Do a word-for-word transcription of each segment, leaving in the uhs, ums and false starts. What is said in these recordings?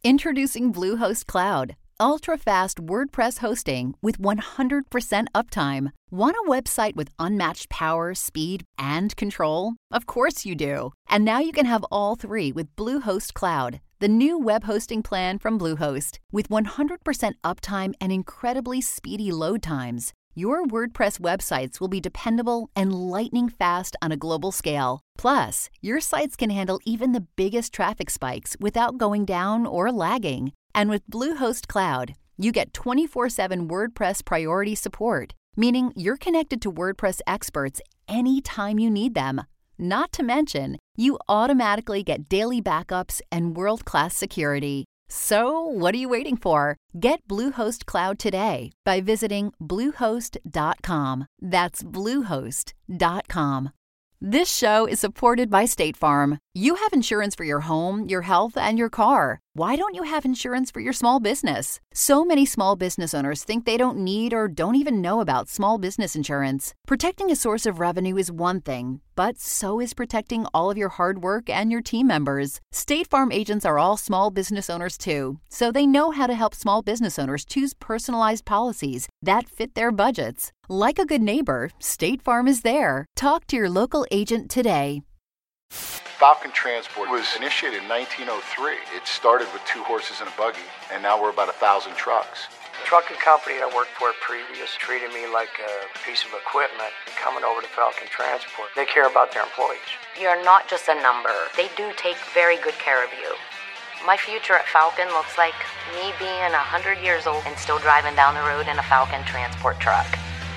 Introducing Bluehost Cloud, ultra-fast WordPress hosting with one hundred percent uptime. Want a website with unmatched power, speed, and control? Of course you do. And now you can have all three with Bluehost Cloud, the new web hosting plan from Bluehost. With one hundred percent uptime and incredibly speedy load times, your WordPress websites will be dependable and lightning fast on a global scale. Plus, your sites can handle even the biggest traffic spikes without going down or lagging. And with Bluehost Cloud, you get twenty-four seven WordPress priority support, meaning you're connected to WordPress experts anytime you need them. Not to mention, you automatically get daily backups and world-class security. So, what are you waiting for? Get Bluehost Cloud today by visiting bluehost dot com. That's bluehost dot com. This show is supported by State Farm. You have insurance for your home, your health, and your car. Why don't you have insurance for your small business? So many small business owners think they don't need or don't even know about small business insurance. Protecting a source of revenue is one thing, but so is protecting all of your hard work and your team members. State Farm agents are all small business owners too, so they know how to help small business owners choose personalized policies that fit their budgets. Like a good neighbor, State Farm is there. Talk to your local agent today. Falcon Transport was initiated in nineteen oh three. It started with two horses and a buggy, and now we're about a thousand trucks. The trucking company I worked for previous treated me like a piece of equipment. Coming over to Falcon Transport, they care about their employees. You're not just a number. They do take very good care of you. My future at Falcon looks like me being one hundred years old and still driving down the road in a Falcon Transport truck.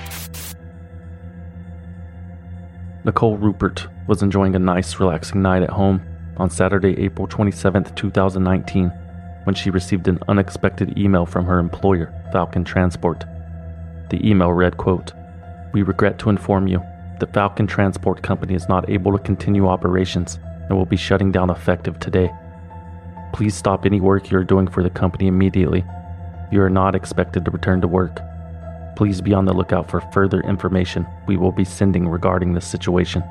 Nicole Rupert was enjoying a nice, relaxing night at home on Saturday, April twenty-seventh, twenty nineteen, when she received an unexpected email from her employer, Falcon Transport. The email read, quote, "We regret to inform you that Falcon Transport Company is not able to continue operations and will be shutting down effective today. Please stop any work you are doing for the company immediately. You are not expected to return to work. Please be on the lookout for further information we will be sending regarding this situation."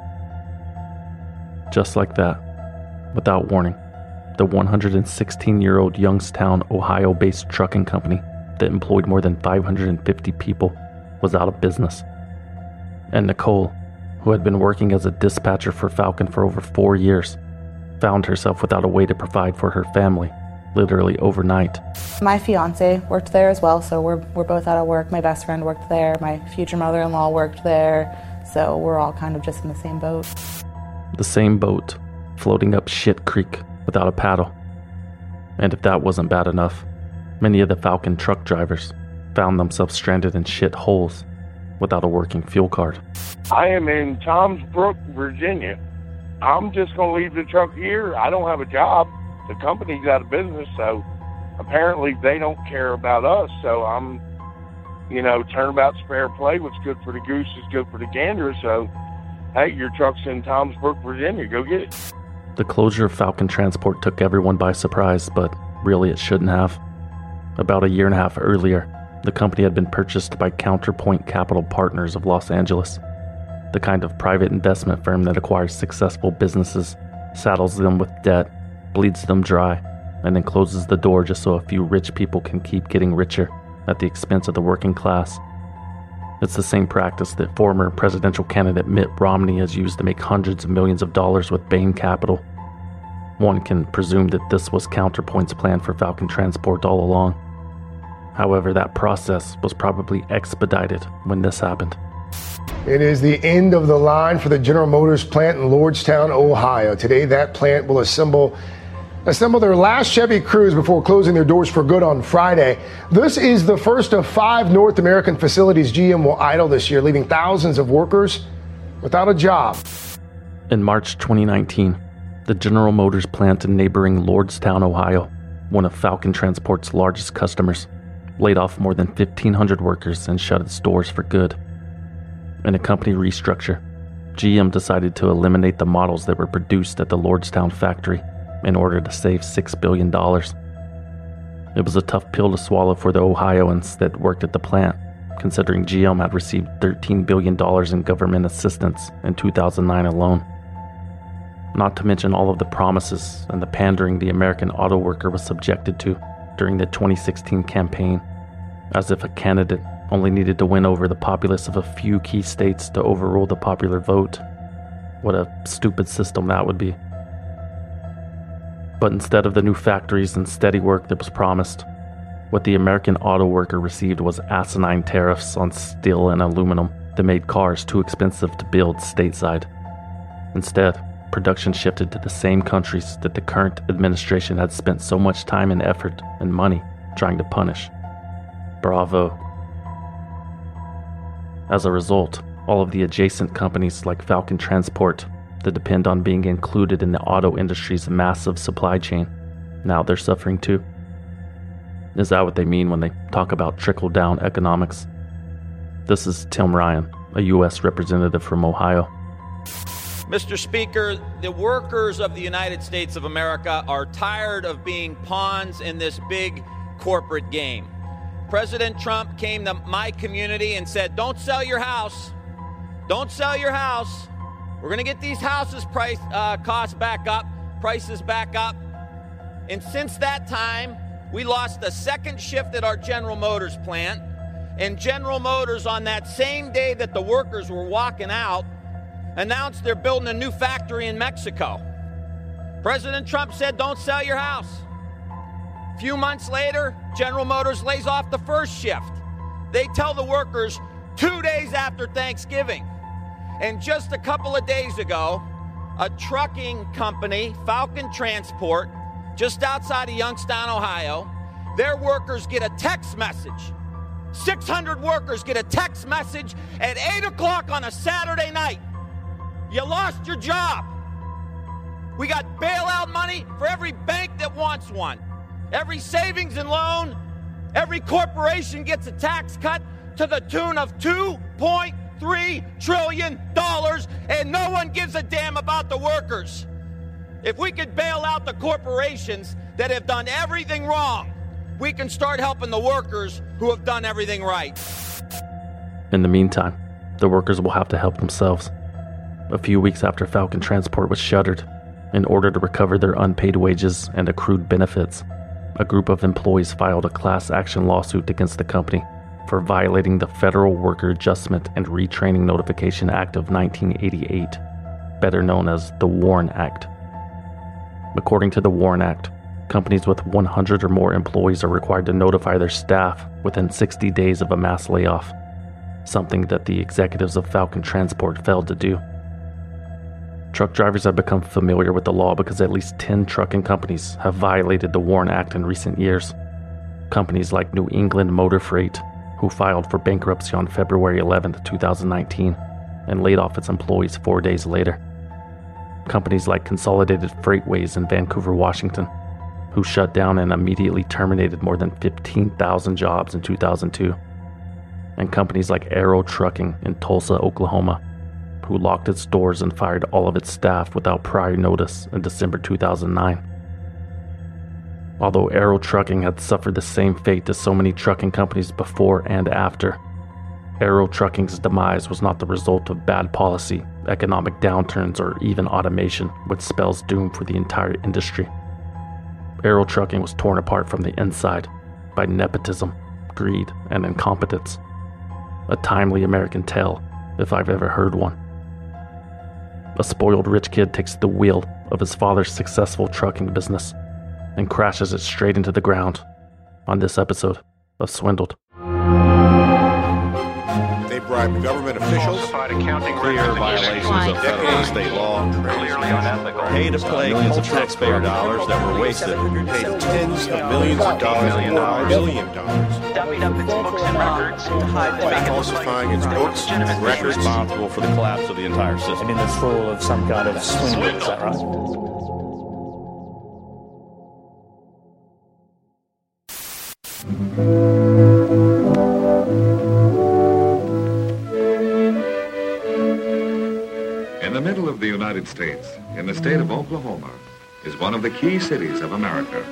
Just like that, without warning, the one hundred sixteen-year-old Youngstown, Ohio-based trucking company that employed more than five hundred fifty people was out of business. And Nicole, who had been working as a dispatcher for Falcon for over four years, found herself without a way to provide for her family, literally overnight. My fiance worked there as well, so we're we're both out of work. My best friend worked there, my future mother-in-law worked there, so we're all kind of just in the same boat. The same boat, floating up shit creek without a paddle. And if that wasn't bad enough, many of the Falcon truck drivers found themselves stranded in shit holes without a working fuel card. I am in Toms Brook, Virginia. I'm just going to leave the truck here. I don't have a job. The company's out of business, so apparently they don't care about us. So I'm, you know, turnabout's fair play. What's good for the goose is good for the gander. So, hey, your truck's in Toms Brook, Virginia. Go get it. The closure of Falcon Transport took everyone by surprise, but really it shouldn't have. About a year and a half earlier, the company had been purchased by Counterpoint Capital Partners of Los Angeles, the kind of private investment firm that acquires successful businesses, saddles them with debt, bleeds them dry, and then closes the door just so a few rich people can keep getting richer at the expense of the working class. It's the same practice that former presidential candidate Mitt Romney has used to make hundreds of millions of dollars with Bain Capital. One can presume that this was Counterpoint's plan for Falcon Transport all along. However, that process was probably expedited when this happened. It is the end of the line for the General Motors plant in Lordstown, Ohio. Today, that plant will assemble assemble their last Chevy Cruze before closing their doors for good on Friday. This is the first of five North American facilities G M will idle this year, leaving thousands of workers without a job. In March twenty nineteen, the General Motors plant in neighboring Lordstown, Ohio, one of Falcon Transport's largest customers, laid off more than fifteen hundred workers and shut its doors for good. In a company restructure, G M decided to eliminate the models that were produced at the Lordstown factory in order to save six billion dollars. It was a tough pill to swallow for the Ohioans that worked at the plant, considering G M had received thirteen billion dollars in government assistance in two thousand nine alone. not to mention all of the promises and the pandering the American auto worker was subjected to during the twenty sixteen campaign, as if a candidate only needed to win over the populace of a few key states to overrule the popular vote. What a stupid system that would be. But instead of the new factories and steady work that was promised, what the American auto worker received was asinine tariffs on steel and aluminum that made cars too expensive to build stateside. Instead, production shifted to the same countries that the current administration had spent so much time and effort and money trying to punish. Bravo. As a result, all of the adjacent companies like Falcon Transport that depend on being included in the auto industry's massive supply chain, now they're suffering too. Is that what they mean when they talk about trickle-down economics? This is Tim Ryan, a U S representative from Ohio. Mister Speaker, the workers of the United States of America are tired of being pawns in this big corporate game. President Trump came to my community and said, don't sell your house. Don't sell your house. We're going to get these houses price uh, costs back up, prices back up. And since that time, we lost a second shift at our General Motors plant. And General Motors, on that same day that the workers were walking out, announced they're building a new factory in Mexico. President Trump said, don't sell your house. A few months later, General Motors lays off the first shift. They tell the workers two days after Thanksgiving. And just a couple of days ago, a trucking company, Falcon Transport, just outside of Youngstown, Ohio, their workers get a text message. six hundred workers get a text message at eight o'clock on a Saturday night. You lost your job. We got bailout money for every bank that wants one. Every savings and loan, every corporation gets a tax cut to the tune of two point three trillion dollars, and no one gives a damn about the workers. If we could bail out the corporations that have done everything wrong, we can start helping the workers who have done everything right. In the meantime, the workers will have to help themselves. A few weeks after Falcon Transport was shuttered, in order to recover their unpaid wages and accrued benefits, a group of employees filed a class action lawsuit against the company for violating the Federal Worker Adjustment and Retraining Notification Act of nineteen eighty-eight, better known as the WARN Act. According to the WARN Act, companies with one hundred or more employees are required to notify their staff within sixty days of a mass layoff, something that the executives of Falcon Transport failed to do. Truck drivers have become familiar with the law because at least ten trucking companies have violated the WARN Act in recent years. Companies like New England Motor Freight, who filed for bankruptcy on February eleventh, twenty nineteen, and laid off its employees four days later. Companies like Consolidated Freightways in Vancouver, Washington, who shut down and immediately terminated more than fifteen thousand jobs in two thousand two. And companies like Arrow Trucking in Tulsa, Oklahoma, who locked its doors and fired all of its staff without prior notice in December two thousand nine. Although Arrow Trucking had suffered the same fate as so many trucking companies before and after, Arrow Trucking's demise was not the result of bad policy, economic downturns, or even automation, which spells doom for the entire industry. Arrow Trucking was torn apart from the inside by nepotism, greed, and incompetence. A timely American tale, if I've ever heard one. A spoiled rich kid takes the wheel of his father's successful trucking business and crashes it straight into the ground on this episode of Swindled. They bribed government officials, clear violations of federal and state law, pay to play millions of taxpayer dollars that were wasted, paid tens of millions of dollars, million dollars, billion dollars, dummied up its books and records to hide falsifying its books and records, responsible for the collapse of the entire system. And in the thrall of some kind of swindle, is that right? In the middle of the United States, in the state of Oklahoma, is one of the key cities of America.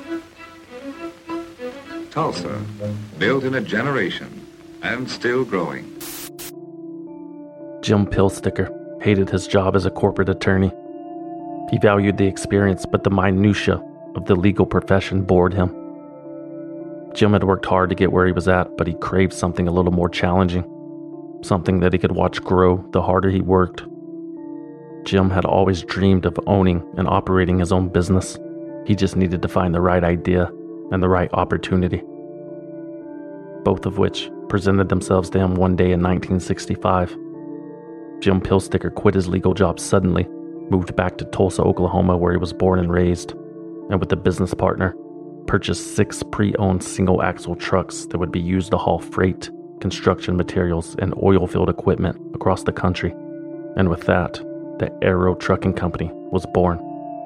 Tulsa, built in a generation and still growing. Jim Pillsticker hated his job as a corporate attorney. He valued the experience, but the minutiae of the legal profession bored him. Jim had worked hard to get where he was at, but he craved something a little more challenging, something that he could watch grow the harder he worked. Jim had always dreamed of owning and operating his own business. He just needed to find the right idea and the right opportunity, both of which presented themselves to him one day in nineteen sixty-five. Jim Pilsticker quit his legal job suddenly, moved back to Tulsa, Oklahoma, where he was born and raised, and with a business partner, purchased six pre-owned single-axle trucks that would be used to haul freight, construction materials, and oil-field equipment across the country. And with that, the Arrow Trucking Company was born.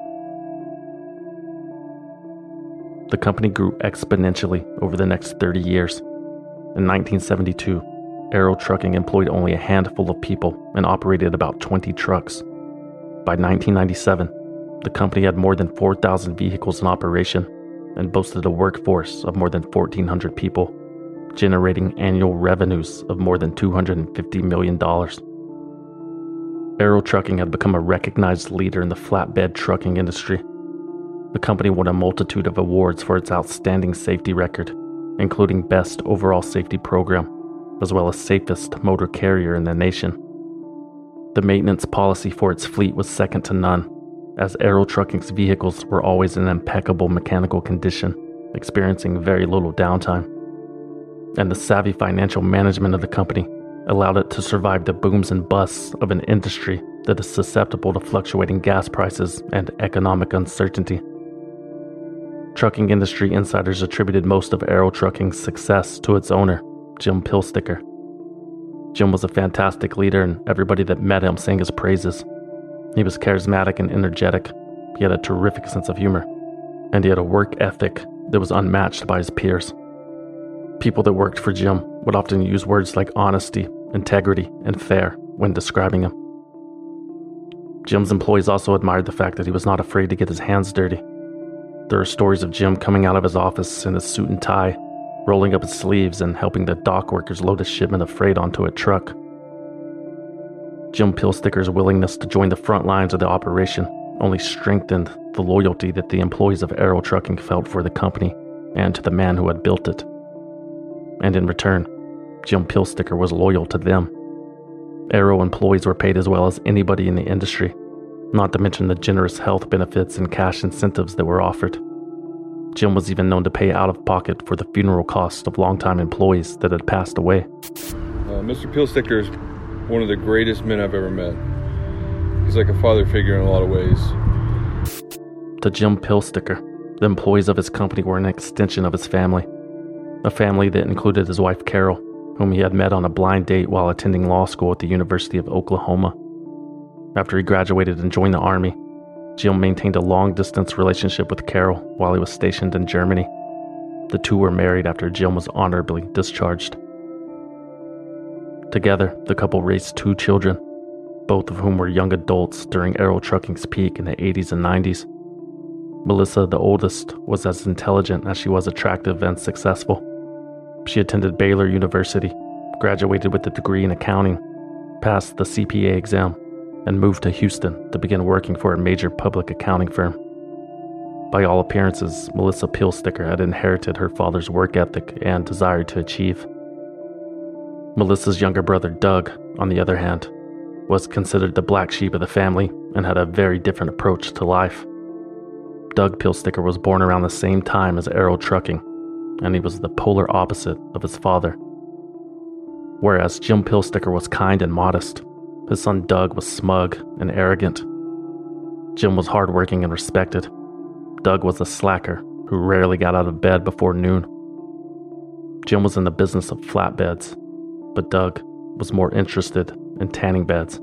The company grew exponentially over the next thirty years. In nineteen seventy-two, Arrow Trucking employed only a handful of people and operated about twenty trucks. By nineteen ninety-seven, the company had more than four thousand vehicles in operation and boasted a workforce of more than fourteen hundred people, generating annual revenues of more than two hundred fifty million dollars. Arrow Trucking had become a recognized leader in the flatbed trucking industry. The company won a multitude of awards for its outstanding safety record, including Best Overall Safety Program, as well as Safest Motor Carrier in the nation. The maintenance policy for its fleet was second to none, as Arrow Trucking's vehicles were always in impeccable mechanical condition, experiencing very little downtime. And the savvy financial management of the company allowed it to survive the booms and busts of an industry that is susceptible to fluctuating gas prices and economic uncertainty. Trucking industry insiders attributed most of Arrow Trucking's success to its owner, Jim Pilsticker. Jim was a fantastic leader, and everybody that met him sang his praises. He was charismatic and energetic. He had a terrific sense of humor, and he had a work ethic that was unmatched by his peers. People that worked for Jim would often use words like honesty, integrity, and fair when describing him. Jim's employees also admired the fact that he was not afraid to get his hands dirty. There are stories of Jim coming out of his office in his suit and tie, rolling up his sleeves and helping the dock workers load a shipment of freight onto a truck. Jim Pilsticker's willingness to join the front lines of the operation only strengthened the loyalty that the employees of Arrow Trucking felt for the company and to the man who had built it. And in return, Jim Pilsticker was loyal to them. Arrow employees were paid as well as anybody in the industry, not to mention the generous health benefits and cash incentives that were offered. Jim was even known to pay out of pocket for the funeral costs of longtime employees that had passed away. Uh, Mister Pilsticker is one of the greatest men I've ever met. He's like a father figure in a lot of ways. To Jim Pilsticker, the employees of his company were an extension of his family. A family that included his wife Carol, whom he had met on a blind date while attending law school at the University of Oklahoma. After he graduated and joined the Army, Jim maintained a long-distance relationship with Carol while he was stationed in Germany. The two were married after Jim was honorably discharged. Together, the couple raised two children, both of whom were young adults during Arrow Trucking's peak in the eighties and nineties. Melissa, the oldest, was as intelligent as she was attractive and successful. She attended Baylor University, graduated with a degree in accounting, passed the C P A exam, and moved to Houston to begin working for a major public accounting firm. By all appearances, Melissa Pilsticker had inherited her father's work ethic and desire to achieve. Melissa's younger brother, Doug, on the other hand, was considered the black sheep of the family and had a very different approach to life. Doug Pilsticker was born around the same time as Arrow Trucking, and he was the polar opposite of his father. Whereas Jim Pilsticker was kind and modest, his son Doug was smug and arrogant. Jim was hardworking and respected. Doug was a slacker who rarely got out of bed before noon. Jim was in the business of flatbeds, but Doug was more interested in tanning beds.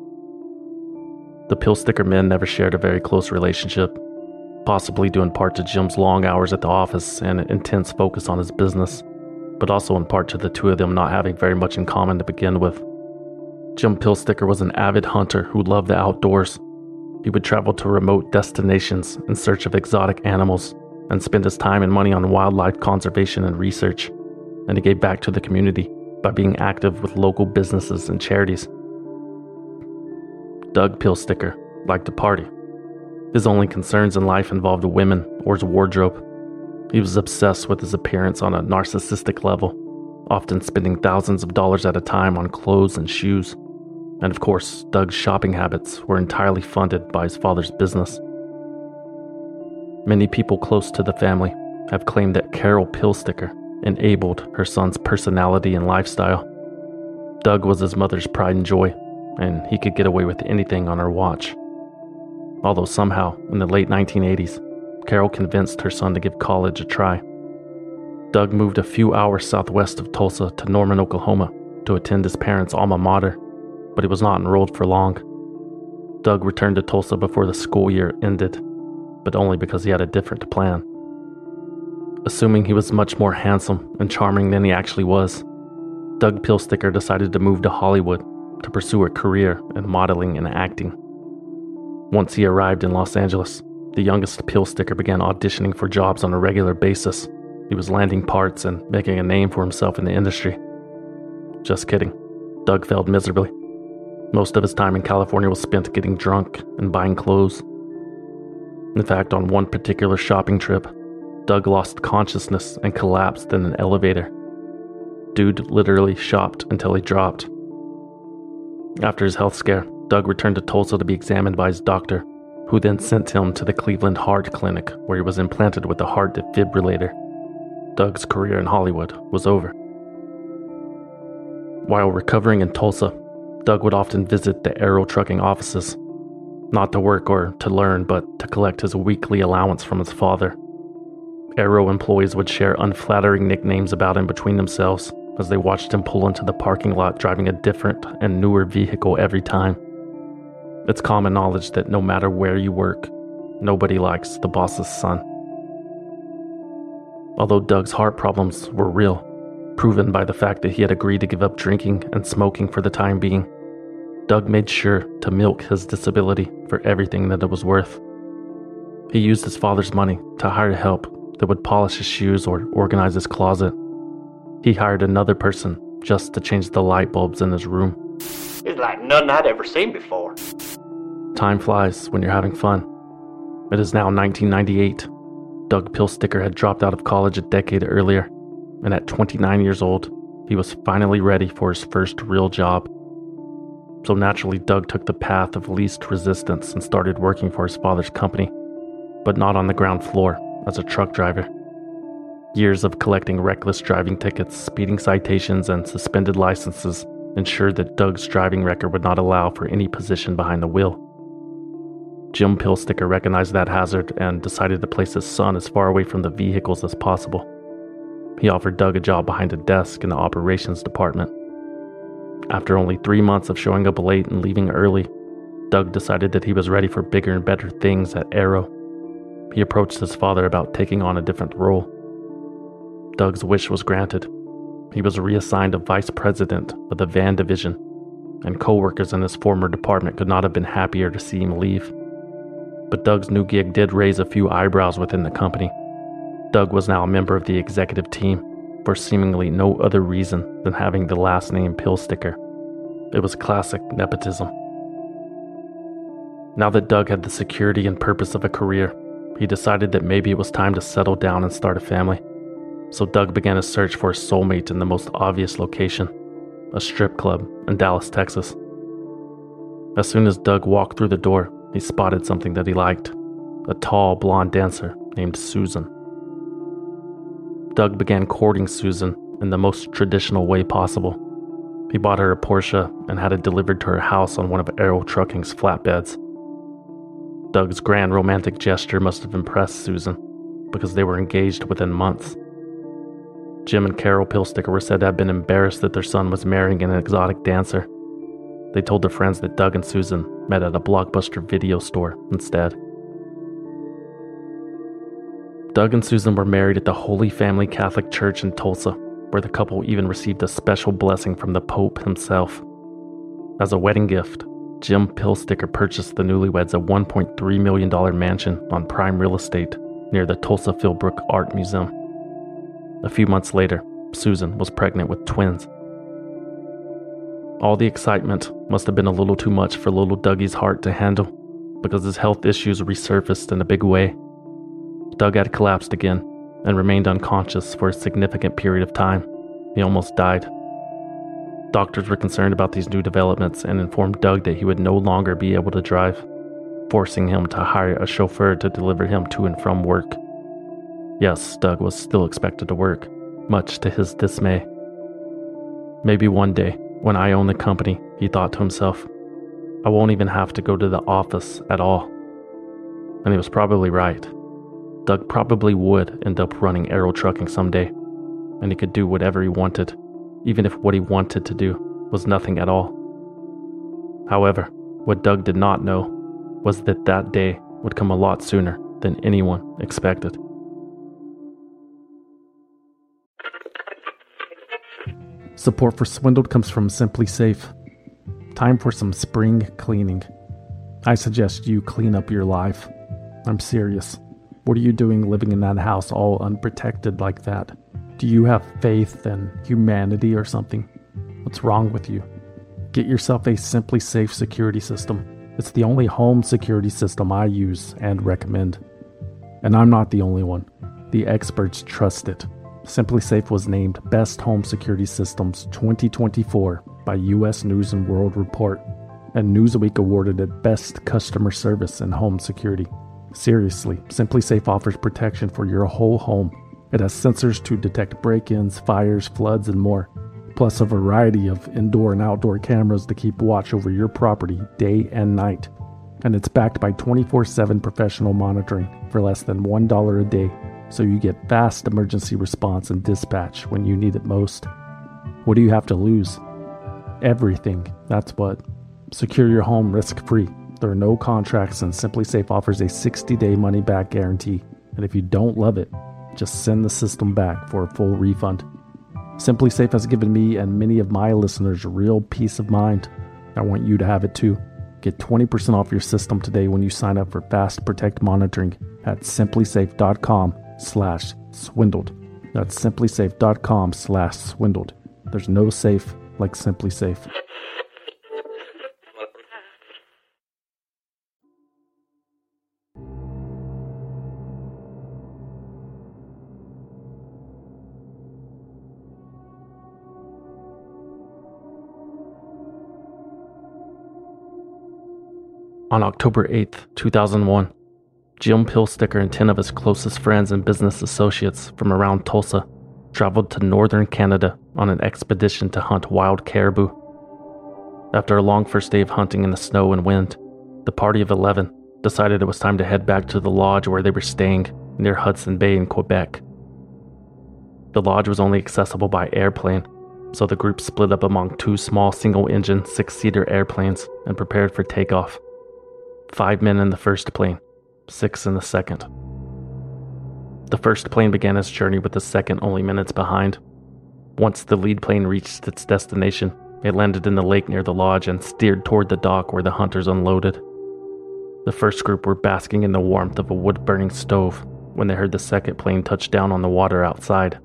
The Pilsticker men never shared a very close relationship, possibly due in part to Jim's long hours at the office and an intense focus on his business, but also in part to the two of them not having very much in common to begin with. Jim Pilsticker was an avid hunter who loved the outdoors. He would travel to remote destinations in search of exotic animals and spend his time and money on wildlife conservation and research, and he gave back to the community by being active with local businesses and charities. Doug Pilsticker liked to party, His only concerns in life involved women or his wardrobe. He was obsessed with his appearance on a narcissistic level, often spending thousands of dollars at a time on clothes and shoes. And of course, Doug's shopping habits were entirely funded by his father's business. Many people close to the family have claimed that Carol Pillsticker enabled her son's personality and lifestyle. Doug was his mother's pride and joy, and he could get away with anything on her watch. Although somehow, in the late nineteen eighties, Carol convinced her son to give college a try. Doug moved a few hours southwest of Tulsa to Norman, Oklahoma, to attend his parents' alma mater, but he was not enrolled for long. Doug returned to Tulsa before the school year ended, but only because he had a different plan. Assuming he was much more handsome and charming than he actually was, Doug Pillsticker decided to move to Hollywood to pursue a career in modeling and acting. Once he arrived in Los Angeles, the youngest Pillsticker began auditioning for jobs on a regular basis. He was landing parts and making a name for himself in the industry. Just kidding. Doug failed miserably. Most of his time in California was spent getting drunk and buying clothes. In fact, on one particular shopping trip, Doug lost consciousness and collapsed in an elevator. Dude literally shopped until he dropped. After his health scare, Doug returned to Tulsa to be examined by his doctor, who then sent him to the Cleveland Heart Clinic, where he was implanted with a heart defibrillator. Doug's career in Hollywood was over. While recovering in Tulsa, Doug would often visit the Arrow trucking offices, not to work or to learn, but to collect his weekly allowance from his father. Arrow employees would share unflattering nicknames about him between themselves as they watched him pull into the parking lot driving a different and newer vehicle every time. It's common knowledge that no matter where you work, nobody likes the boss's son. Although Doug's heart problems were real, proven by the fact that he had agreed to give up drinking and smoking for the time being, Doug made sure to milk his disability for everything that it was worth. He used his father's money to hire help that would polish his shoes or organize his closet. He hired another person just to change the light bulbs in his room. It's like nothing I'd ever seen before. Time flies when you're having fun. It is now nineteen ninety-eight. Doug Pillsticker had dropped out of college a decade earlier, and at twenty-nine years old, he was finally ready for his first real job. So naturally, Doug took the path of least resistance and started working for his father's company, but not on the ground floor as a truck driver. Years of collecting reckless driving tickets, speeding citations, and suspended licenses ensured that Doug's driving record would not allow for any position behind the wheel. Jim Pillsticker recognized that hazard and decided to place his son as far away from the vehicles as possible. He offered Doug a job behind a desk in the operations department. After only three months of showing up late and leaving early, Doug decided that he was ready for bigger and better things at Arrow. He approached his father about taking on a different role. Doug's wish was granted. He was reassigned a vice president of the van division, and co-workers in his former department could not have been happier to see him leave. But Doug's new gig did raise a few eyebrows within the company. Doug was now a member of the executive team for seemingly no other reason than having the last name Pillsticker. It was classic nepotism. Now that Doug had the security and purpose of a career, he decided that maybe it was time to settle down and start a family. So Doug began a search for a soulmate in the most obvious location, a strip club in Dallas, Texas. As soon as Doug walked through the door, he spotted something that he liked, a tall blonde dancer named Susan. Doug began courting Susan in the most traditional way possible. He bought her a Porsche and had it delivered to her house on one of Arrow Trucking's flatbeds. Doug's grand romantic gesture must have impressed Susan, because they were engaged within months. Jim and Carol Pillsticker were said to have been embarrassed that their son was marrying an exotic dancer. They told their friends that Doug and Susan met at a Blockbuster video store instead. Doug and Susan were married at the Holy Family Catholic Church in Tulsa, where the couple even received a special blessing from the Pope himself. As a wedding gift, Jim Pillsticker purchased the newlyweds a one point three million dollars mansion on prime real estate near the Tulsa Philbrook Art Museum. A few months later, Susan was pregnant with twins. All the excitement must have been a little too much for little Dougie's heart to handle, because his health issues resurfaced in a big way. Doug had collapsed again and remained unconscious for a significant period of time. He almost died. Doctors were concerned about these new developments and informed Doug that he would no longer be able to drive, forcing him to hire a chauffeur to deliver him to and from work. Yes, Doug was still expected to work, much to his dismay. Maybe one day, when I own the company, he thought to himself, I won't even have to go to the office at all. And he was probably right. Doug probably would end up running Aero Trucking someday, and he could do whatever he wanted, even if what he wanted to do was nothing at all. However, what Doug did not know was that that day would come a lot sooner than anyone expected. Support for Swindled comes from Simply Safe. Time for some spring cleaning. I suggest you clean up your life. I'm serious. What are you doing living in that house all unprotected like that? Do you have faith in humanity or something? What's wrong with you? Get yourself a Simply Safe security system. It's the only home security system I use and recommend. And I'm not the only one. The experts trust it. Simply Safe was named Best Home Security Systems twenty twenty-four by U S News and World Report, and Newsweek awarded it Best Customer Service in Home Security. Seriously, Simply Safe offers protection for your whole home. It has sensors to detect break-ins, fires, floods, and more, plus a variety of indoor and outdoor cameras to keep watch over your property day and night. And it's backed by twenty-four seven professional monitoring for less than one dollar a day, so you get fast emergency response and dispatch when you need it most. What do you have to lose? Everything, that's what. Secure your home risk-free. There are no contracts, and Simply Safe offers a sixty-day money-back guarantee. And if you don't love it, just send the system back for a full refund. Simply Safe has given me and many of my listeners real peace of mind. I want you to have it too. Get twenty percent off your system today when you sign up for Fast Protect monitoring at simplysafe.com slash swindled. That's simplysafe.com slash swindled. There's no safe like Simply Safe. On October eighth, two thousand one, Jim Pilsticker and ten of his closest friends and business associates from around Tulsa traveled to northern Canada on an expedition to hunt wild caribou. After a long first day of hunting in the snow and wind, the party of eleven decided it was time to head back to the lodge where they were staying near Hudson Bay in Quebec. The lodge was only accessible by airplane, so the group split up among two small single-engine six-seater airplanes and prepared for takeoff. Five men in the first plane, six in the second. The first plane began its journey with the second only minutes behind. Once the lead plane reached its destination, it landed in the lake near the lodge and steered toward the dock where the hunters unloaded. The first group were basking in the warmth of a wood-burning stove when they heard the second plane touch down on the water outside.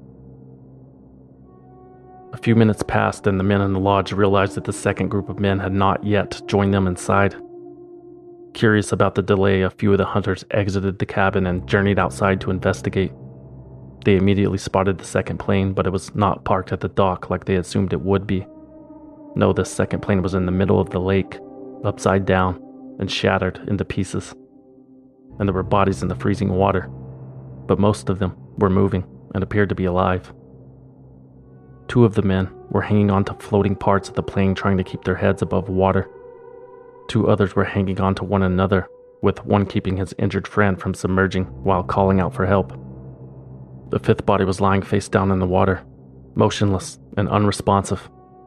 A few minutes passed and the men in the lodge realized that the second group of men had not yet joined them inside. Curious about the delay, a few of the hunters exited the cabin and journeyed outside to investigate. They immediately spotted the second plane, but it was not parked at the dock like they assumed it would be. No, the second plane was in the middle of the lake, upside down, and shattered into pieces. And there were bodies in the freezing water, but most of them were moving and appeared to be alive. Two of the men were hanging on to floating parts of the plane trying to keep their heads above water. Two others were hanging on to one another, with one keeping his injured friend from submerging while calling out for help. The fifth body was lying face down in the water, motionless and unresponsive.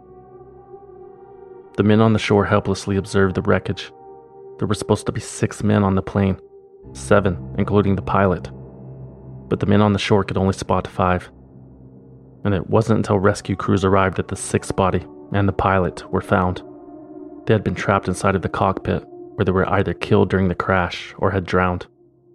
The men on the shore helplessly observed the wreckage. There were supposed to be six men on the plane, seven including the pilot, but the men on the shore could only spot five. And it wasn't until rescue crews arrived that the sixth body and the pilot were found. They had been trapped inside of the cockpit, where they were either killed during the crash or had drowned.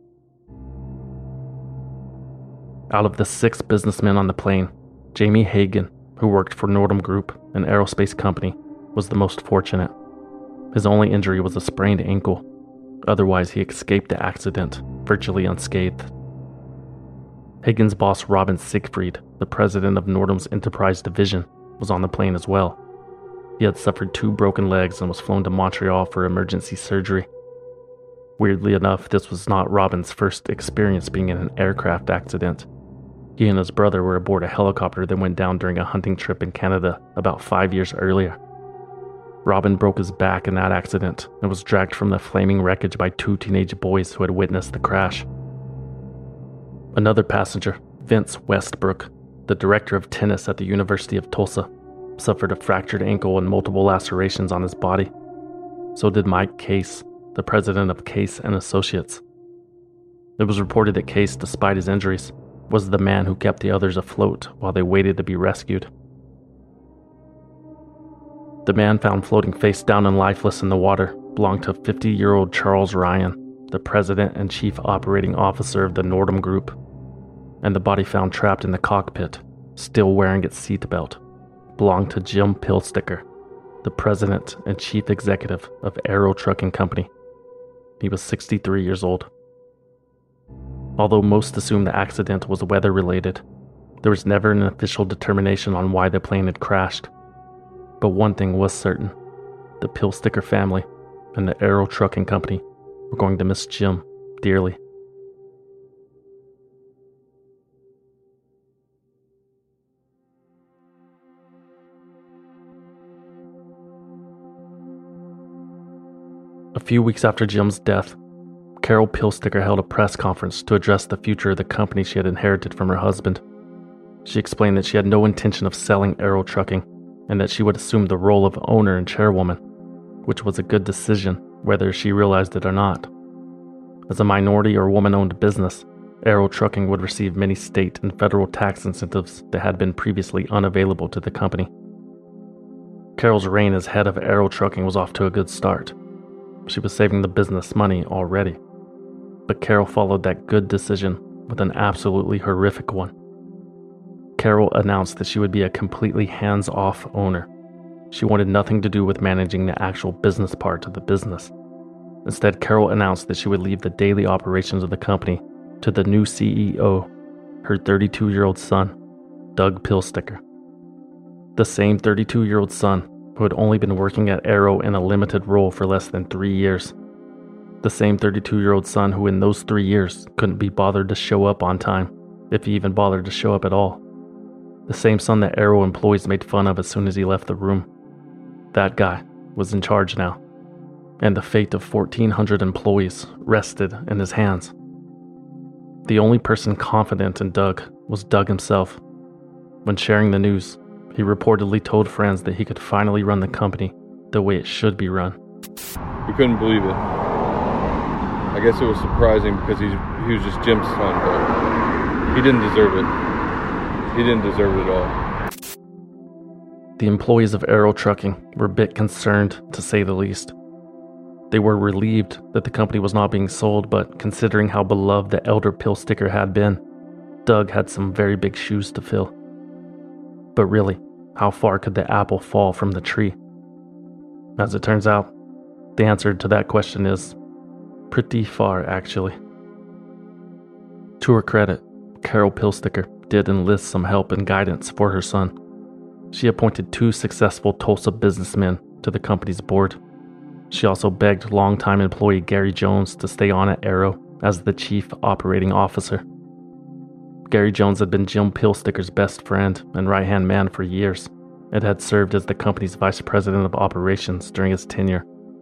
Out of the six businessmen on the plane, Jamie Hagan, who worked for Nordum Group, an aerospace company, was the most fortunate. His only injury was a sprained ankle. Otherwise, he escaped the accident, virtually unscathed. Higgins' boss Robin Siegfried, the president of Nordum's Enterprise Division, was on the plane as well. He had suffered two broken legs and was flown to Montreal for emergency surgery. Weirdly enough, this was not Robin's first experience being in an aircraft accident. He and his brother were aboard a helicopter that went down during a hunting trip in Canada about five years earlier. Robin broke his back in that accident and was dragged from the flaming wreckage by two teenage boys who had witnessed the crash. Another passenger, Vince Westbrook, the director of tennis at the University of Tulsa, suffered a fractured ankle and multiple lacerations on his body. So did Mike Case, the president of Case and Associates. It was reported that Case, despite his injuries, was the man who kept the others afloat while they waited to be rescued. The man found floating face down and lifeless in the water belonged to fifty-year-old Charles Ryan, the president and chief operating officer of the Nordum Group, and the body found trapped in the cockpit, still wearing its seatbelt, belonged to Jim Pilsticker, the president and chief executive of Arrow Trucking Company. He was sixty-three years old. Although most assumed the accident was weather-related, there was never an official determination on why the plane had crashed. But one thing was certain: the Pilsticker family and the Arrow Trucking Company were going to miss Jim dearly. A few weeks after Jim's death, Carol Pilsticker held a press conference to address the future of the company she had inherited from her husband. She explained that she had no intention of selling Arrow Trucking and that she would assume the role of owner and chairwoman, which was a good decision whether she realized it or not. As a minority or woman-owned business, Arrow Trucking would receive many state and federal tax incentives that had been previously unavailable to the company. Carol's reign as head of Arrow Trucking was off to a good start. She was saving the business money already. But Carol followed that good decision with an absolutely horrific one. Carol announced that she would be a completely hands-off owner. She wanted nothing to do with managing the actual business part of the business. Instead, Carol announced that she would leave the daily operations of the company to the new C E O, her thirty-two-year-old son, Doug Pilsticker. The same thirty-two-year-old son who had only been working at Arrow in a limited role for less than three years. The same thirty-two-year-old son who in those three years couldn't be bothered to show up on time, if he even bothered to show up at all. The same son that Arrow employees made fun of as soon as he left the room. That guy was in charge now, and the fate of fourteen hundred employees rested in his hands. The only person confident in Doug was Doug himself. When sharing the news, he reportedly told friends that he could finally run the company the way it should be run. We couldn't believe it. I guess it was surprising because he's, he was just Jim's son, but he didn't deserve it. He didn't deserve it at all. The employees of Arrow Trucking were a bit concerned, to say the least. They were relieved that the company was not being sold, but considering how beloved the elder Pilsticker had been, Doug had some very big shoes to fill. But really, how far could the apple fall from the tree? As it turns out, the answer to that question is pretty far, actually. To her credit, Carol Pilsticker did enlist some help and guidance for her son. She appointed two successful Tulsa businessmen to the company's board. She also begged longtime employee Gary Jones to stay on at Arrow as the chief operating officer. Gary Jones had been Jim Pilsticker's best friend and right-hand man for years, and had served as the company's vice president of operations during his tenure.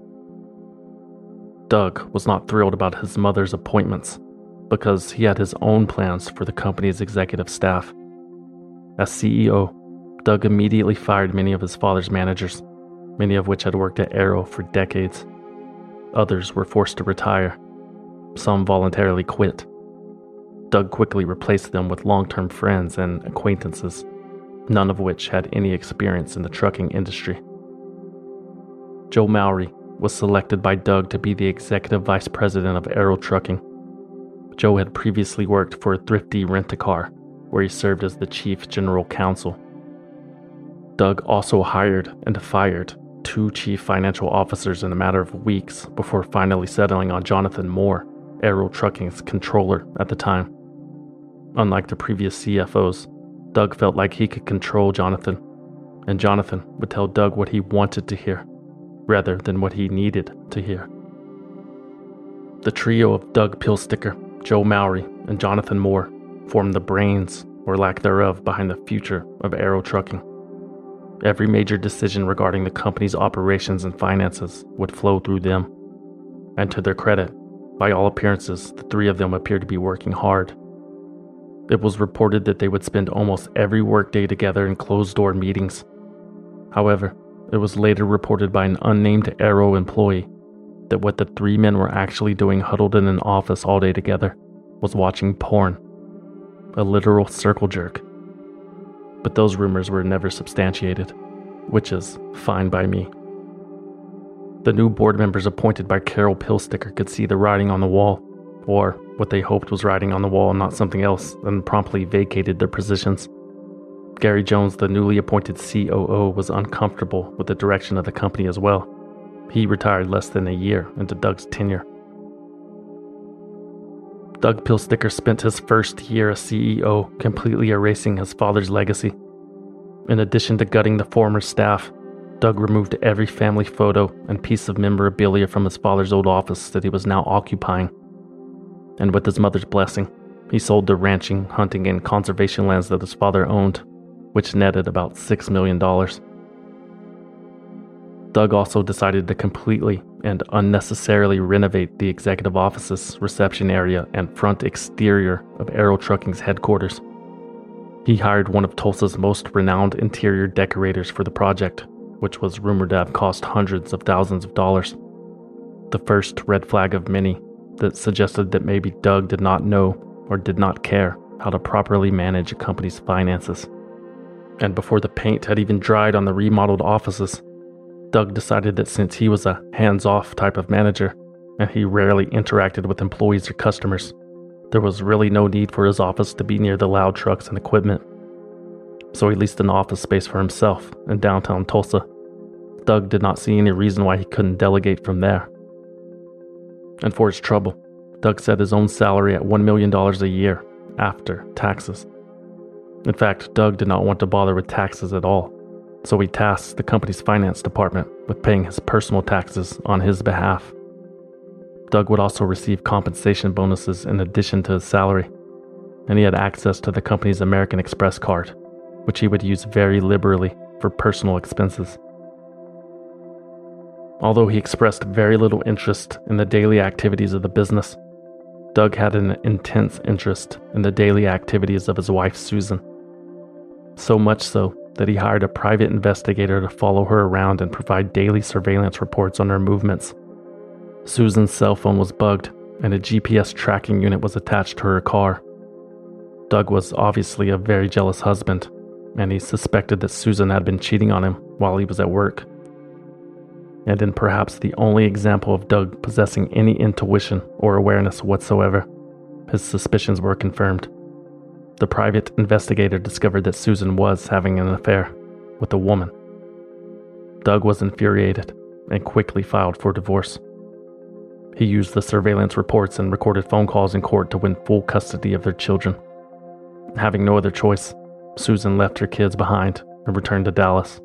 Doug was not thrilled about his mother's appointments, because he had his own plans for the company's executive staff. As C E O, Doug immediately fired many of his father's managers, many of which had worked at Arrow for decades. Others were forced to retire. Some voluntarily quit. Doug quickly replaced them with long-term friends and acquaintances, none of which had any experience in the trucking industry. Joe Mowry was selected by Doug to be the executive vice president of Arrow Trucking. Joe had previously worked for Thrifty Rent-A-Car, where he served as the chief general counsel. Doug also hired and fired two chief financial officers in a matter of weeks before finally settling on Jonathan Moore, Arrow Trucking's controller at the time. Unlike the previous C F Os, Doug felt like he could control Jonathan, and Jonathan would tell Doug what he wanted to hear, rather than what he needed to hear. The trio of Doug Pillsticker, Joe Mowry, and Jonathan Moore formed the brains, or lack thereof, behind the future of Arrow Trucking. Every major decision regarding the company's operations and finances would flow through them. And to their credit, by all appearances, the three of them appeared to be working hard. It was reported that they would spend almost every workday together in closed-door meetings. However, it was later reported by an unnamed Arrow employee that what the three men were actually doing huddled in an office all day together was watching porn. A literal circle jerk. But those rumors were never substantiated, which is fine by me. The new board members appointed by Carol Pillsticker could see the writing on the wall, or what they hoped was writing on the wall and not something else, and promptly vacated their positions. Gary Jones, the newly appointed C O O, was uncomfortable with the direction of the company as well. He retired less than a year into Doug's tenure. Doug Pillsticker spent his first year as C E O completely erasing his father's legacy. In addition to gutting the former staff, Doug removed every family photo and piece of memorabilia from his father's old office that he was now occupying. And with his mother's blessing, he sold the ranching, hunting, and conservation lands that his father owned, which netted about six million dollars. Doug also decided to completely and unnecessarily renovate the executive offices, reception area, and front exterior of Arrow Trucking's headquarters. He hired one of Tulsa's most renowned interior decorators for the project, which was rumored to have cost hundreds of thousands of dollars. The first red flag of many that suggested that maybe Doug did not know or did not care how to properly manage a company's finances. And before the paint had even dried on the remodeled offices, Doug decided that since he was a hands-off type of manager, and he rarely interacted with employees or customers, there was really no need for his office to be near the loud trucks and equipment. So he leased an office space for himself in downtown Tulsa. Doug did not see any reason why he couldn't delegate from there. And for his trouble, Doug set his own salary at one million dollars a year after taxes. In fact, Doug did not want to bother with taxes at all, so he tasked the company's finance department with paying his personal taxes on his behalf. Doug would also receive compensation bonuses in addition to his salary, and he had access to the company's American Express card, which he would use very liberally for personal expenses. Although he expressed very little interest in the daily activities of the business, Doug had an intense interest in the daily activities of his wife, Susan. So much so that he hired a private investigator to follow her around and provide daily surveillance reports on her movements. Susan's cell phone was bugged, and a G P S tracking unit was attached to her car. Doug was obviously a very jealous husband, and he suspected that Susan had been cheating on him while he was at work. And in perhaps the only example of Doug possessing any intuition or awareness whatsoever, his suspicions were confirmed. The private investigator discovered that Susan was having an affair with a woman. Doug was infuriated and quickly filed for divorce. He used the surveillance reports and recorded phone calls in court to win full custody of their children. Having no other choice, Susan left her kids behind and returned to Dallas.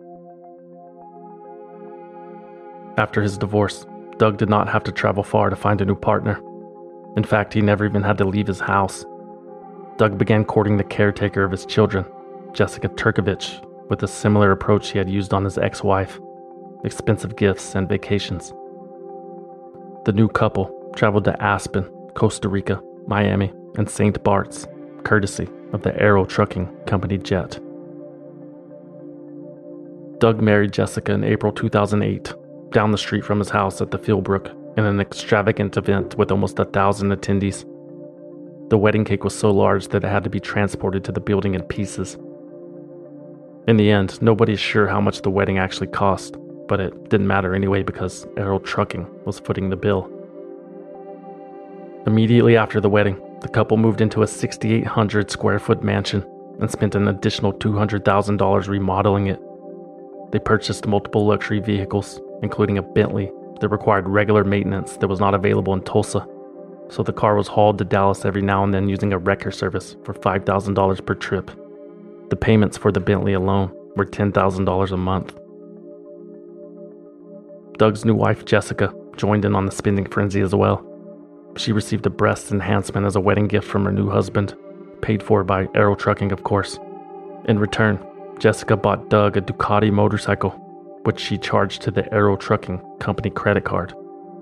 After his divorce, Doug did not have to travel far to find a new partner. In fact, he never even had to leave his house. Doug began courting the caretaker of his children, Jessica Turkovich, with a similar approach he had used on his ex-wife: expensive gifts and vacations. The new couple traveled to Aspen, Costa Rica, Miami, and Saint Bart's, courtesy of the Arrow Trucking Company jet. Doug married Jessica in April two thousand eight, down the street from his house at the Philbrook, in an extravagant event with almost a thousand attendees. The wedding cake was so large that it had to be transported to the building in pieces. In the end, nobody is sure how much the wedding actually cost, but it didn't matter anyway because Arrow Trucking was footing the bill. Immediately after the wedding, the couple moved into a six thousand eight hundred square foot mansion and spent an additional two hundred thousand dollars remodeling it. They purchased multiple luxury vehicles, including a Bentley that required regular maintenance that was not available in Tulsa, so the car was hauled to Dallas every now and then using a wrecker service for five thousand dollars per trip. The payments for the Bentley alone were ten thousand dollars a month. Doug's new wife, Jessica, joined in on the spending frenzy as well. She received a breast enhancement as a wedding gift from her new husband, paid for by Arrow Trucking, of course. In return, Jessica bought Doug a Ducati motorcycle, which she charged to the Arrow Trucking company credit card.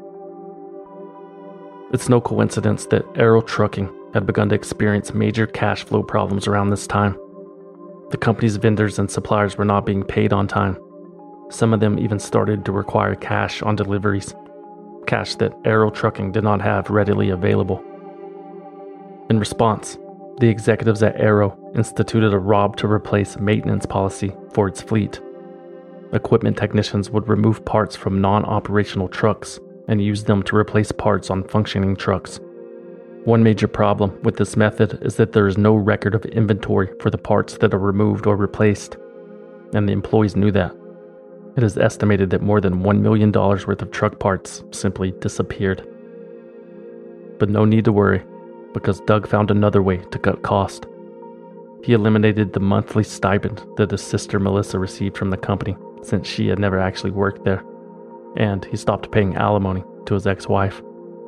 It's no coincidence that Arrow Trucking had begun to experience major cash flow problems around this time. The company's vendors and suppliers were not being paid on time. Some of them even started to require cash on deliveries, cash that Arrow Trucking did not have readily available. In response, the executives at Arrow instituted a rob to replace maintenance policy for its fleet. Equipment technicians would remove parts from non-operational trucks and use them to replace parts on functioning trucks. One major problem with this method is that there is no record of inventory for the parts that are removed or replaced, and the employees knew that. It is estimated that more than one million dollars worth of truck parts simply disappeared. But no need to worry, because Doug found another way to cut cost. He eliminated the monthly stipend that his sister Melissa received from the company, since she had never actually worked there, and he stopped paying alimony to his ex-wife.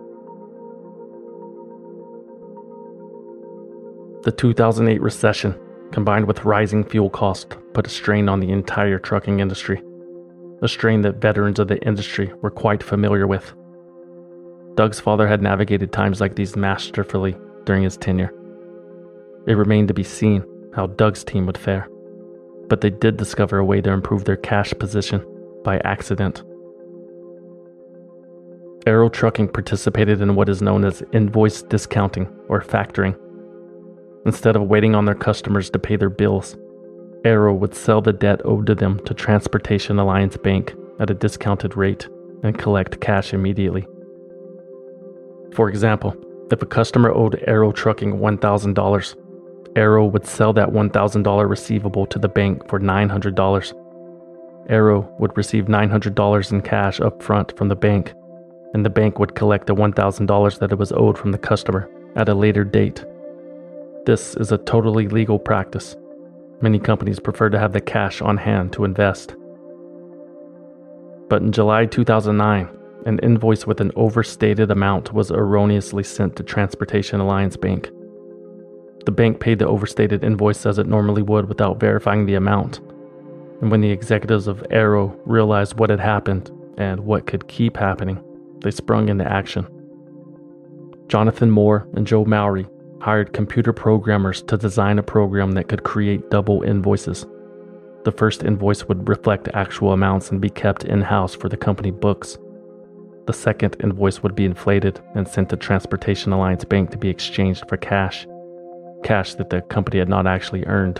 The two thousand eight recession, combined with rising fuel costs, put a strain on the entire trucking industry, a strain that veterans of the industry were quite familiar with. Doug's father had navigated times like these masterfully during his tenure. It remained to be seen how Doug's team would fare, but they did discover a way to improve their cash position by accident. Arrow Trucking participated in what is known as invoice discounting or factoring. Instead of waiting on their customers to pay their bills, Arrow would sell the debt owed to them to Transportation Alliance Bank at a discounted rate and collect cash immediately. For example, if a customer owed Arrow Trucking one thousand dollars, Arrow would sell that one thousand dollars receivable to the bank for nine hundred dollars. Arrow would receive nine hundred dollars in cash up front from the bank, and the bank would collect the one thousand dollars that it was owed from the customer at a later date. This is a totally legal practice. Many companies prefer to have the cash on hand to invest. But in July two thousand nine, an invoice with an overstated amount was erroneously sent to Transportation Alliance Bank. The bank paid the overstated invoice as it normally would without verifying the amount. And when the executives of Arrow realized what had happened and what could keep happening, they sprung into action. Jonathan Moore and Joe Mowry hired computer programmers to design a program that could create double invoices. The first invoice would reflect actual amounts and be kept in-house for the company books. The second invoice would be inflated and sent to Transportation Alliance Bank to be exchanged for cash, cash that the company had not actually earned.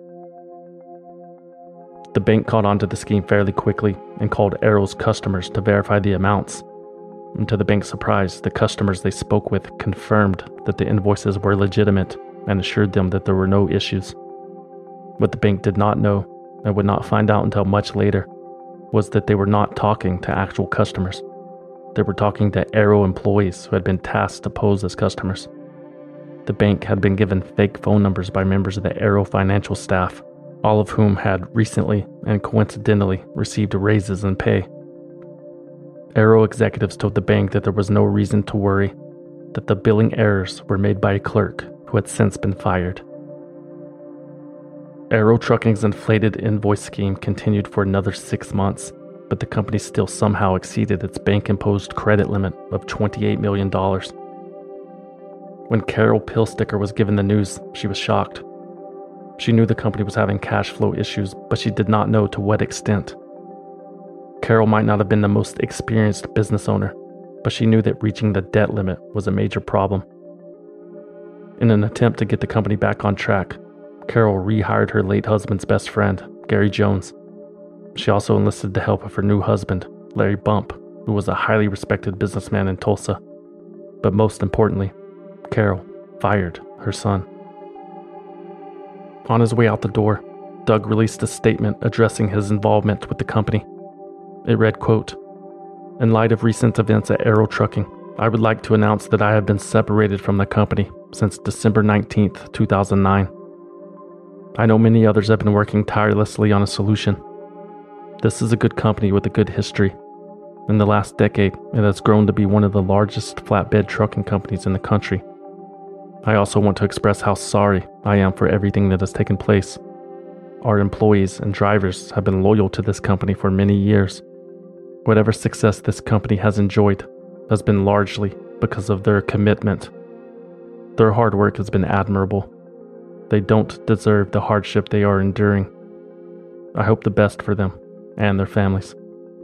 The bank caught on to the scheme fairly quickly and called Arrow's customers to verify the amounts. And to the bank's surprise, the customers they spoke with confirmed that the invoices were legitimate and assured them that there were no issues. What the bank did not know, and would not find out until much later, was that they were not talking to actual customers. They were talking to Arrow employees who had been tasked to pose as customers. The bank had been given fake phone numbers by members of the Arrow financial staff, all of whom had recently and coincidentally received raises in pay. Arrow executives told the bank that there was no reason to worry, that the billing errors were made by a clerk who had since been fired. Arrow Trucking's inflated invoice scheme continued for another six months, but the company still somehow exceeded its bank-imposed credit limit of twenty-eight million dollars. When Carol Pillsticker was given the news, she was shocked. She knew the company was having cash flow issues, but she did not know to what extent. Carol might not have been the most experienced business owner, but she knew that reaching the debt limit was a major problem. In an attempt to get the company back on track, Carol rehired her late husband's best friend, Gary Jones. She also enlisted the help of her new husband, Larry Bump, who was a highly respected businessman in Tulsa. But most importantly, Carol fired her son. On his way out the door, Doug released a statement addressing his involvement with the company. It read, quote, "In light of recent events at Arrow Trucking, I would like to announce that I have been separated from the company since December nineteenth, two thousand nine. I know many others have been working tirelessly on a solution. This is a good company with a good history. In the last decade, it has grown to be one of the largest flatbed trucking companies in the country. I also want to express how sorry I am for everything that has taken place. Our employees and drivers have been loyal to this company for many years. Whatever success this company has enjoyed has been largely because of their commitment. Their hard work has been admirable. They don't deserve the hardship they are enduring. I hope the best for them and their families."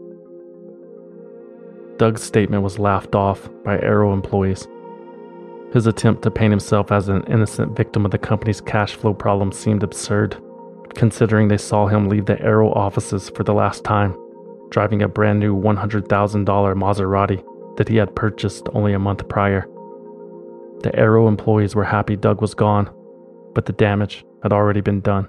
Doug's statement was laughed off by Arrow employees. His attempt to paint himself as an innocent victim of the company's cash flow problems seemed absurd, considering they saw him leave the Arrow offices for the last time, driving a brand new one hundred thousand dollars Maserati that he had purchased only a month prior. The Arrow employees were happy Doug was gone, but the damage had already been done.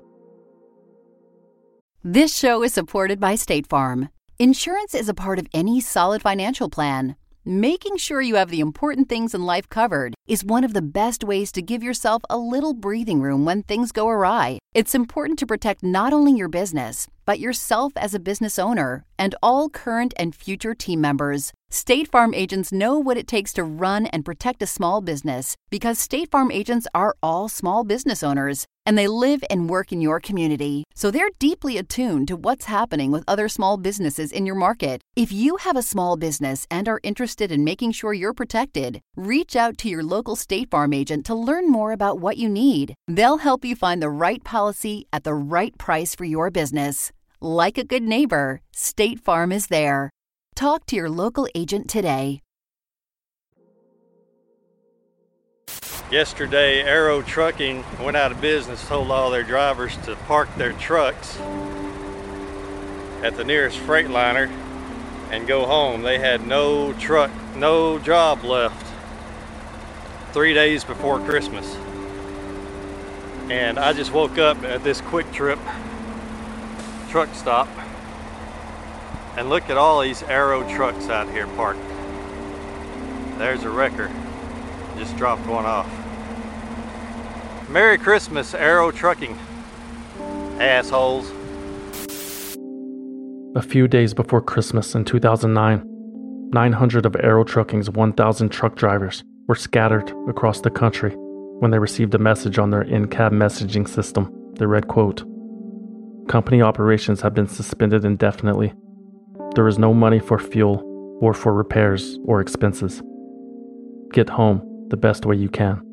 This show is supported by State Farm. Insurance is a part of any solid financial plan. Making sure you have the important things in life covered is one of the best ways to give yourself a little breathing room when things go awry. It's important to protect not only your business, but yourself as a business owner and all current and future team members. State Farm agents know what it takes to run and protect a small business because State Farm agents are all small business owners and they live and work in your community. So they're deeply attuned to what's happening with other small businesses in your market. If you have a small business and are interested in making sure you're protected, reach out to your local State Farm agent to learn more about what you need. They'll help you find the right policy at the right price for your business. Like a good neighbor, State Farm is there. Talk to your local agent today. Yesterday, Arrow Trucking went out of business, told all their drivers to park their trucks at the nearest Freightliner and go home. They had no truck, no job left three days before Christmas. And I just woke up at this Quick Trip truck stop and look at all these Arrow trucks out here parked. There's a wrecker, just dropped one off. Merry Christmas, Arrow Trucking, assholes. A few days before Christmas in two thousand nine, nine hundred of Arrow Trucking's one thousand truck drivers were scattered across the country when they received a message on their in-cab messaging system that read, quote, "Company operations have been suspended indefinitely. There is no money for fuel or for repairs or expenses. Get home the best way you can."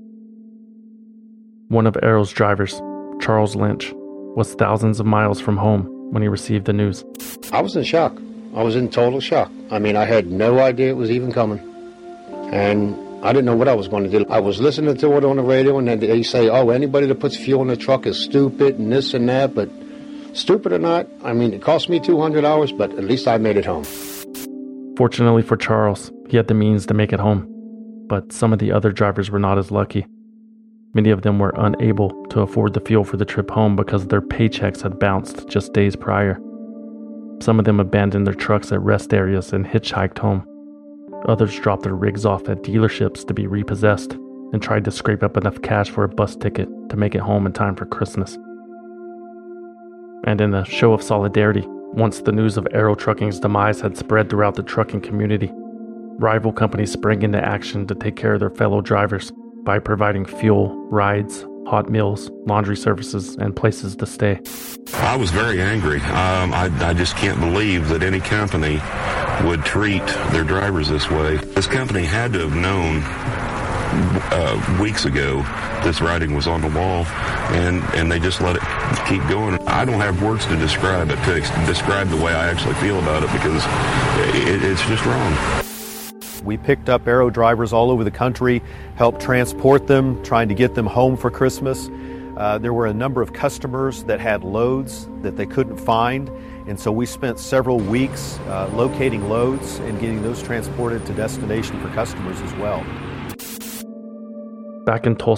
One of Arrow's drivers, Charles Lynch, was thousands of miles from home when he received the news. I was in shock. I was in total shock. I mean, I had no idea it was even coming. And I didn't know what I was going to do. I was listening to it on the radio, and then they say, oh, anybody that puts fuel in the truck is stupid and this and that. But stupid or not, I mean, it cost me two hundred dollars, but at least I made it home. Fortunately for Charles, he had the means to make it home. But some of the other drivers were not as lucky. Many of them were unable to afford the fuel for the trip home because their paychecks had bounced just days prior. Some of them abandoned their trucks at rest areas and hitchhiked home. Others dropped their rigs off at dealerships to be repossessed and tried to scrape up enough cash for a bus ticket to make it home in time for Christmas. And in a show of solidarity, once the news of Arrow Trucking's demise had spread throughout the trucking community, rival companies sprang into action to take care of their fellow drivers by providing fuel, rides, hot meals, laundry services, and places to stay. I was very angry. Um, I, I just can't believe that any company would treat their drivers this way. This company had to have known uh, weeks ago this writing was on the wall, and, and they just let it keep going. I don't have words to describe it, to ex- describe the way I actually feel about it, because it, it's just wrong. We picked up Arrow drivers all over the country, helped transport them, trying to get them home for Christmas. Uh, there were a number of customers that had loads that they couldn't find, and so we spent several weeks uh, locating loads and getting those transported to destination for customers as well. Back in Tulsa,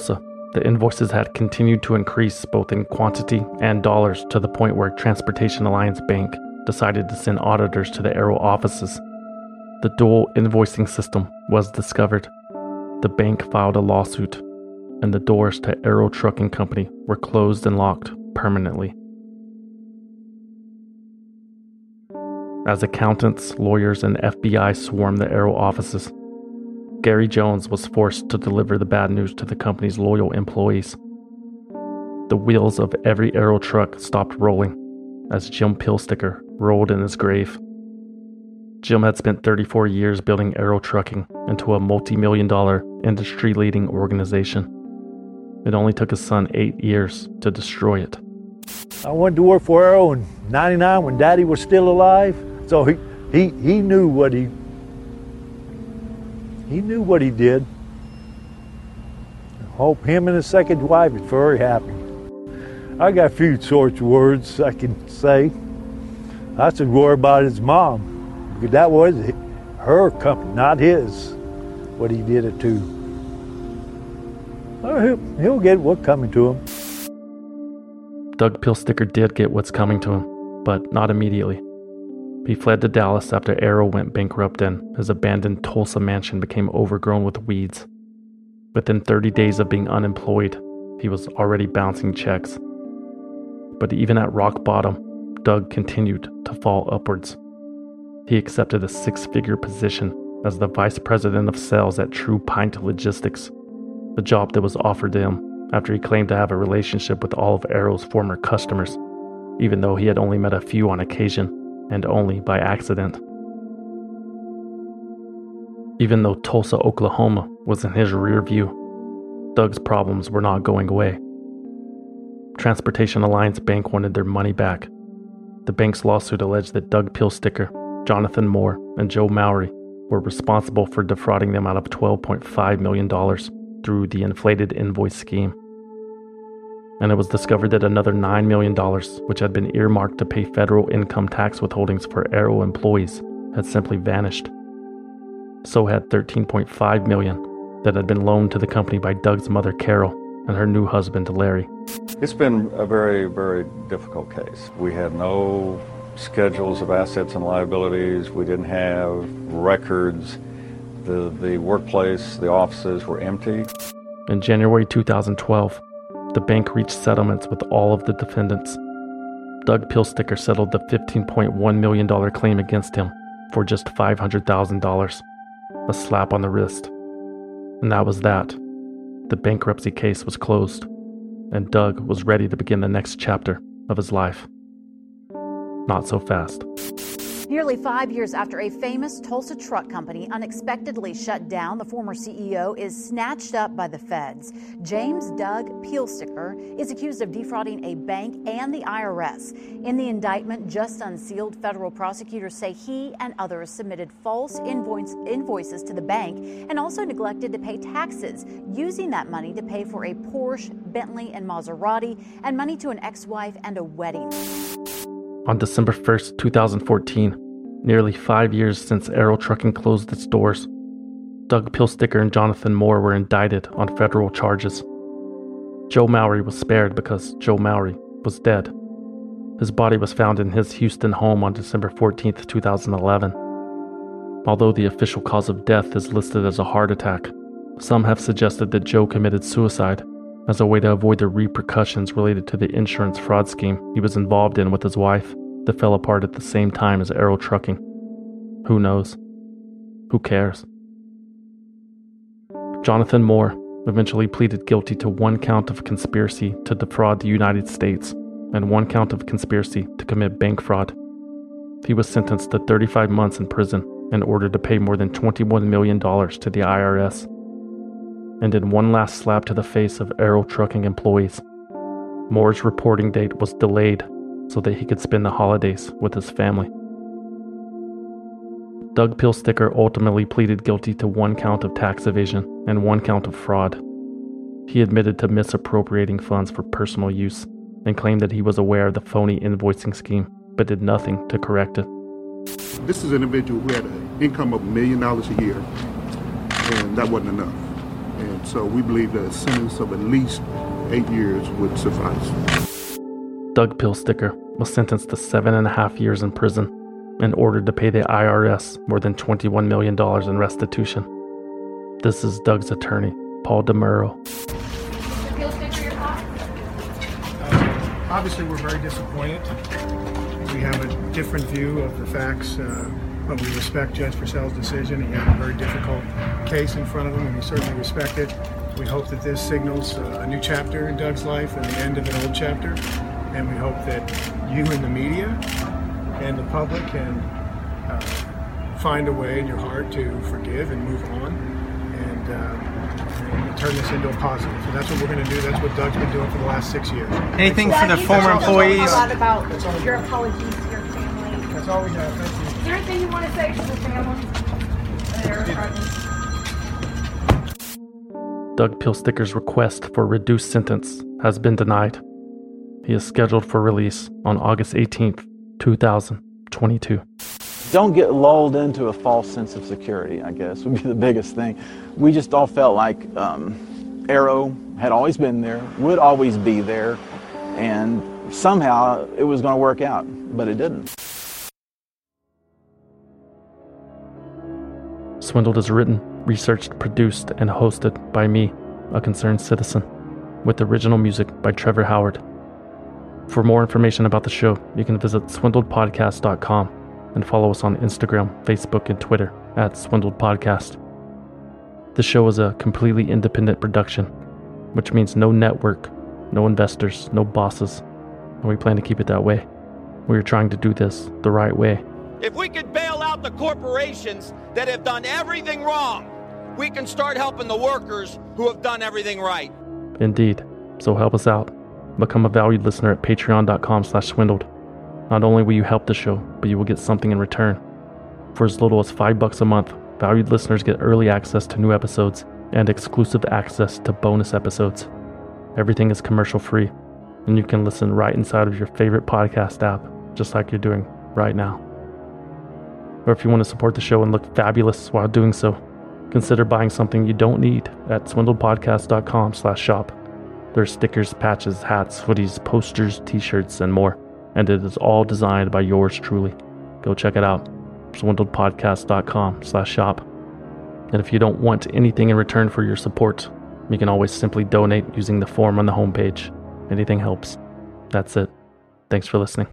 The invoices had continued to increase both in quantity and dollars to the point where Transportation Alliance Bank decided to send auditors to the Arrow offices. The dual invoicing system was discovered. The bank filed a lawsuit, and the doors to Arrow Trucking Company were closed and locked permanently. As accountants, lawyers, and F B I swarmed the Arrow offices, Gary Jones was forced to deliver the bad news to the company's loyal employees. The wheels of every Arrow truck stopped rolling as Jim Pilsticker rolled in his grave. Jim had spent thirty-four years building Arrow Trucking into a multi-million dollar industry-leading organization. It only took his son eight years to destroy it. I went to work for Arrow in ninety-nine when Daddy was still alive, so he, he, he knew what he He knew what he did. I hope him and his second wife is very happy. I got a few sorts of words I can say. I should worry about his mom, because that was her company, not his, what he did it to. Well, he'll, he'll get what's coming to him. Doug Pilsticker did get what's coming to him, but not immediately. He fled to Dallas after Arrow went bankrupt and his abandoned Tulsa mansion became overgrown with weeds. Within thirty days of being unemployed, he was already bouncing checks. But even at rock bottom, Doug continued to fall upwards. He accepted a six-figure position as the vice president of sales at True Pint Logistics, a job that was offered to him after he claimed to have a relationship with all of Arrow's former customers, even though he had only met a few on occasion, and only by accident. Even though Tulsa, Oklahoma was in his rear view, Doug's problems were not going away. Transportation Alliance Bank wanted their money back. The bank's lawsuit alleged that Doug Pilsticker, Jonathan Moore, and Joe Mowry were responsible for defrauding them out of twelve point five million dollars through the inflated invoice scheme. And it was discovered that another nine million dollars, which had been earmarked to pay federal income tax withholdings for Arrow employees, had simply vanished. So had thirteen point five million dollars that had been loaned to the company by Doug's mother, Carol, and her new husband, Larry. It's been a very, very difficult case. We had no schedules of assets and liabilities. We didn't have records. The, the workplace, the offices were empty. In January two thousand twelve, the bank reached settlements with all of the defendants. Doug Pilsticker settled the fifteen point one million dollars claim against him for just five hundred thousand dollars, a slap on the wrist. And that was that. The bankruptcy case was closed, and Doug was ready to begin the next chapter of his life. Not so fast. Nearly five years after a famous Tulsa truck company unexpectedly shut down, the former C E O is snatched up by the feds. James Doug Pilsticker is accused of defrauding a bank and the I R S. In the indictment, just unsealed, federal prosecutors say he and others submitted false invoice, invoices to the bank and also neglected to pay taxes, using that money to pay for a Porsche, Bentley, and Maserati, and money to an ex-wife and a wedding. On December first, two thousand fourteen, nearly five years since Arrow Trucking closed its doors, Doug Pilsticker and Jonathan Moore were indicted on federal charges. Joe Mowry was spared because Joe Mowry was dead. His body was found in his Houston home on December fourteenth, two thousand eleven. Although the official cause of death is listed as a heart attack, some have suggested that Joe committed suicide as a way to avoid the repercussions related to the insurance fraud scheme he was involved in with his wife that fell apart at the same time as Arrow Trucking. Who knows? Who cares? Jonathan Moore eventually pleaded guilty to one count of conspiracy to defraud the United States and one count of conspiracy to commit bank fraud. He was sentenced to thirty-five months in prison and ordered to pay more than twenty-one million dollars to the I R S. And in one last slap to the face of Arrow Trucking employees, Moore's reporting date was delayed so that he could spend the holidays with his family. Doug Pilsticker ultimately pleaded guilty to one count of tax evasion and one count of fraud. He admitted to misappropriating funds for personal use and claimed that he was aware of the phony invoicing scheme, but did nothing to correct it. This is an individual who had an income of a million dollars a year, and that wasn't enough. And so we believe that a sentence of at least eight years would suffice. Doug Pielsticker was sentenced to seven and a half years in prison and ordered to pay the I R S more than twenty-one million dollars in restitution. This is Doug's attorney, Paul DeMuro. Uh, obviously, we're very disappointed. We have a different view of the facts, uh, but we respect Judge Purcell's decision. He had a very difficult case in front of him, and we certainly respect it. We hope that this signals uh, a new chapter in Doug's life and the end of an old chapter. And we hope that you in the media and the public can uh, find a way in your heart to forgive and move on and, uh, and turn this into a positive. So that's what we're going to do. That's what Doug's been doing for the last six years. Anything for the former employees? A lot about your apologies to your family. That's all we have. Thank you. Is there anything you want to say to the family? Doug Pielsticker's request for a reduced sentence has been denied. He is scheduled for release on August eighteenth, two thousand twenty-two. Don't get lulled into a false sense of security, I guess, would be the biggest thing. We just all felt like um, Arrow had always been there, would always be there, and somehow it was going to work out, but it didn't. Swindled is written, researched, produced, and hosted by me, a concerned citizen, with original music by Trevor Howard. For more information about the show, you can visit swindled podcast dot com and follow us on Instagram, Facebook, and Twitter at Swindled Podcast. The show is a completely independent production, which means no network, no investors, no bosses, and we plan to keep it that way. We are trying to do this the right way. If we could bail out the corporations that have done everything wrong, we can start helping the workers who have done everything right. Indeed. So help us out. Become a valued listener at patreon dot com slash swindled. Not only will you help the show, but you will get something in return. For as little as five bucks a month, valued listeners get early access to new episodes and exclusive access to bonus episodes. Everything is commercial free, and you can listen right inside of your favorite podcast app, just like you're doing right now. Or if you want to support the show and look fabulous while doing so, consider buying something you don't need at swindled podcast dot com slash shop. There are stickers, patches, hats, hoodies, posters, t-shirts, and more. And it is all designed by yours truly. Go check it out. swindled podcast dot com slash shop. And if you don't want anything in return for your support, you can always simply donate using the form on the homepage. Anything helps. That's it. Thanks for listening.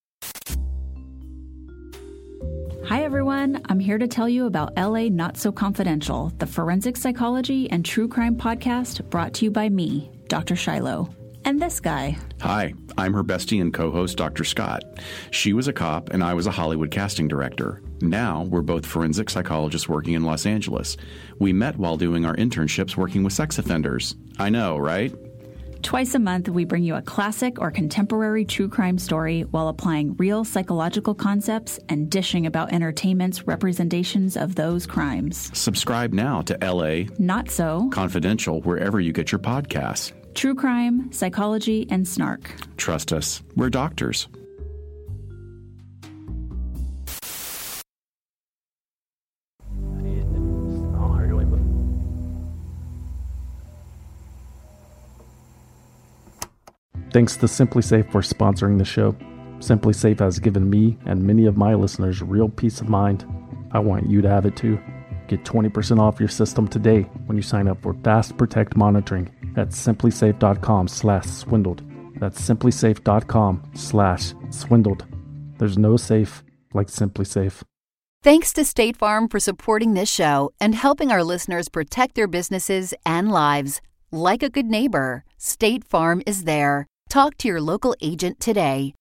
Hi everyone, I'm here to tell you about L A Not So Confidential, the forensic psychology and true crime podcast brought to you by me, Doctor Shiloh, and this guy. Hi, I'm her bestie and co-host, Doctor Scott. She was a cop and I was a Hollywood casting director. Now we're both forensic psychologists working in Los Angeles. We met while doing our internships working with sex offenders. I know, right? Twice a month, we bring you a classic or contemporary true crime story while applying real psychological concepts and dishing about entertainment's representations of those crimes. Subscribe now to L A Not So Confidential wherever you get your podcasts. True crime, psychology, and snark. Trust us, we're doctors. Thanks to SimpliSafe for sponsoring the show. SimpliSafe has given me and many of my listeners real peace of mind. I want you to have it too. Get twenty percent off your system today when you sign up for Fast Protect monitoring at simplisafe dot com slash swindled. That's simplisafe dot com slash swindled. There's no safe like SimpliSafe. Thanks to State Farm for supporting this show and helping our listeners protect their businesses and lives. Like a good neighbor, State Farm is there. Talk to your local agent today.